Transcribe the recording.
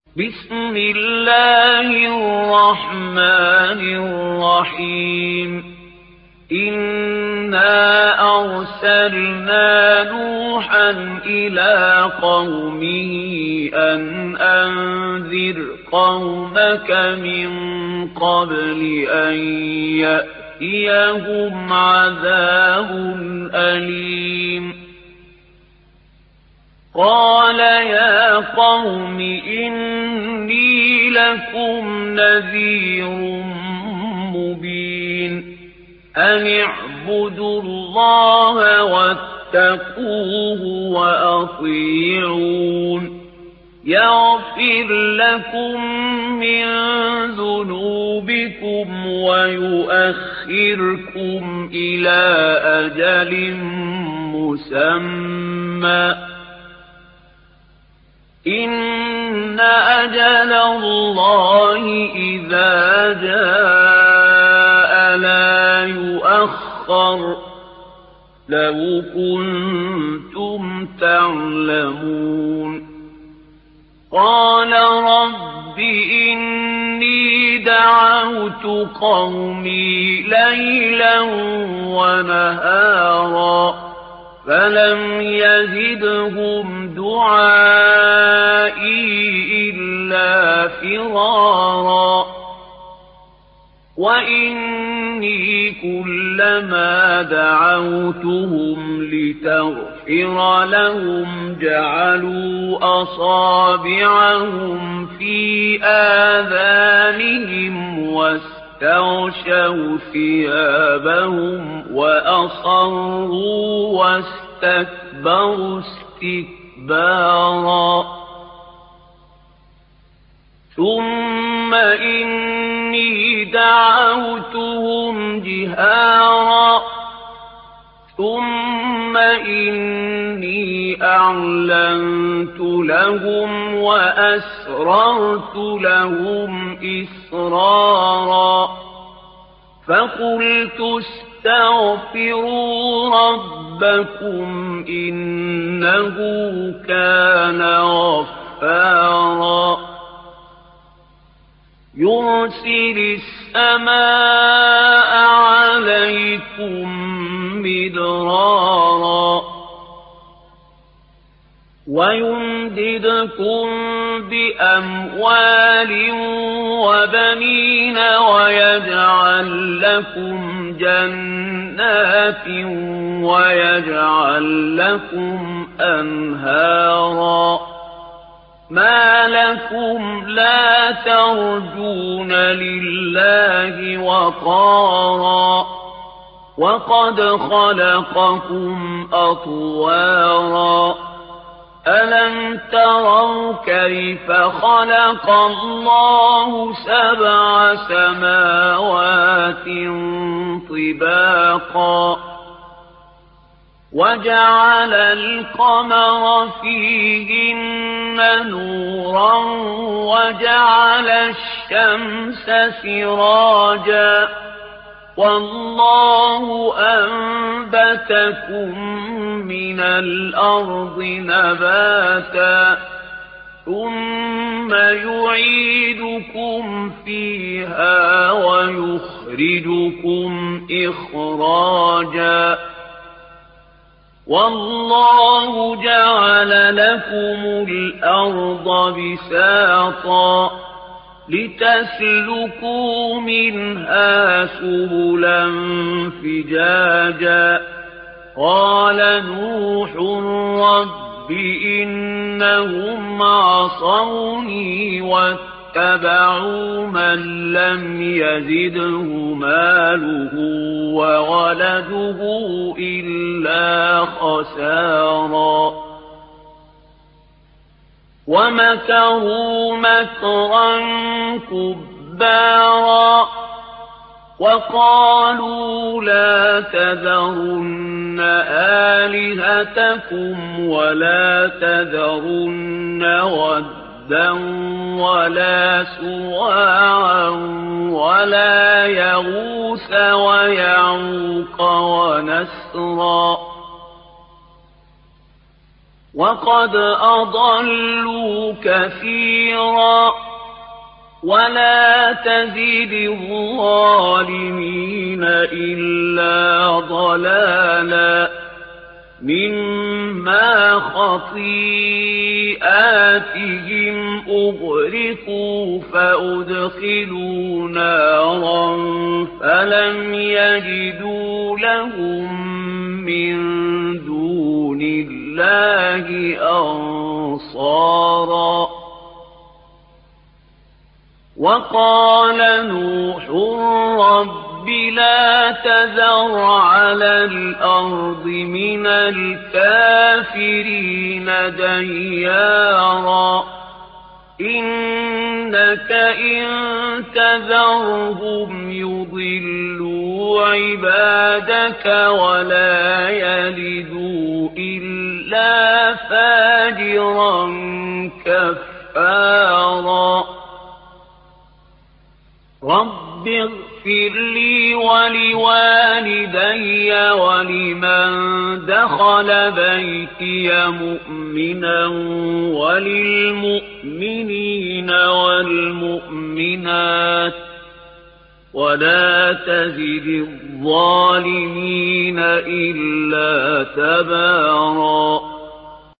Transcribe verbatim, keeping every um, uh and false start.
بسم الله الرحمن الرحيم إنا أرسلنا نوحا إلى قومه أن أنذر قومك من قبل أن يأتيهم عذاب أليم قال يا قوم إني لكم نذير مبين أن اعبدوا الله واتقوه وأطيعون يغفر لكم من ذنوبكم ويؤخركم إلى أجل مسمى إن أجل الله إذا جاء لا يؤخر لو كنتم تعلمون قال رب إني دعوت قومي ليلا ونهارا فلم يزدهم دعائي إلا فرارا وإني كلما دعوتهم لتغفر لهم جعلوا أصابعهم في آذانهم واستغشوا ثيابهم وأصروا واستكبروا استكبارا ثم إني دعوتهم جهارا ثم إني أعلنت لهم وأسررت لهم إسرارا فقلت استغفروا ربكم إنه كان غفارا يرسل السماء عليكم مدرارا ويمددكم بأموال وبنين ويجعل لكم جنات ويجعل لكم أنهارا ما لكم لا ترجون لله وقارا وقد خلقكم أطوارا ألم تروا كيف خلق الله سبع سماوات طباقا وجعل القمر فيهن نورا وجعل الشمس سراجا والله أنبتكم من الأرض نباتا ثم يعيدكم فيها ويخرجكم إخراجا والله جعل لكم الأرض بساطا لتسلكوا منها سبلا فجاجا قال نوح رب إنهم عصوني واتبعوا من لم يزده ماله وولده إلا خسارا ومكروا مكرا كبارا وقالوا لا تذرن آلهتكم ولا تذرن ودا ولا سواعا ولا يغوث ويعوق ونسرا وقد أضلوا كثيرا ولا تزد الظالمين إلا ضلالا مما خطيئاتهم أغرقوا فأدخلوا نارا فلم يجدوا لهم من دون الله أنصارا وقال نوح رب لا تذر على الأرض من الكافرين ديارا إنك إن تذرهم يضلوا عبادك ولا يلدوا إلا فاجرا كفارا رب اغفر لي ولوالدي ولمن دخل بيتي مؤمنا وللمؤمنين والمؤمنات ولا تزد الظالمين إلا تبارا